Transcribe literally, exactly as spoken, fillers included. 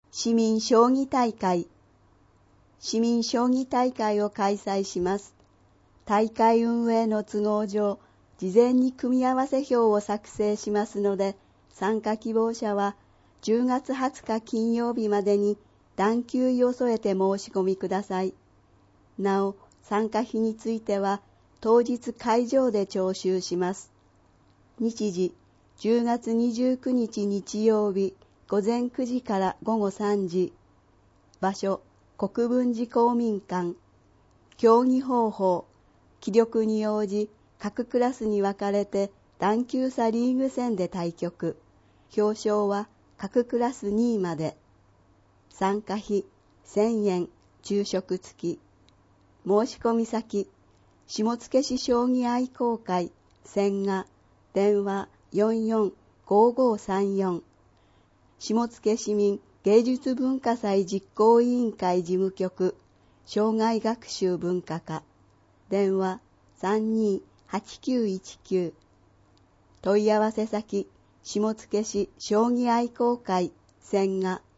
市民将棋大会。市民将棋大会を開催します。大会運営の都合上、事前に組み合わせ表を作成しますので、参加希望者はじゅうがつはつか金曜日までに段休を添えて申し込みください。なお、参加費については当日会場で徴収します。日時、じゅうがつにじゅうくにち日曜日、午前くじから午後さんじ。場所、国分寺公民館。競技方法、気力に応じ、各クラスに分かれて段級差リーグ戦で対局。表彰は各クラスにいまで。参加費せんえん、昼食付き。申し込み先、下野市将棋愛好会、千賀、電話よんよんごごさんよん。下野市民芸術文化祭実行委員会事務局、生涯学習文化課、電話さんにーはちきゅういちきゅう。問い合わせ先、下野市将棋愛好会、千賀、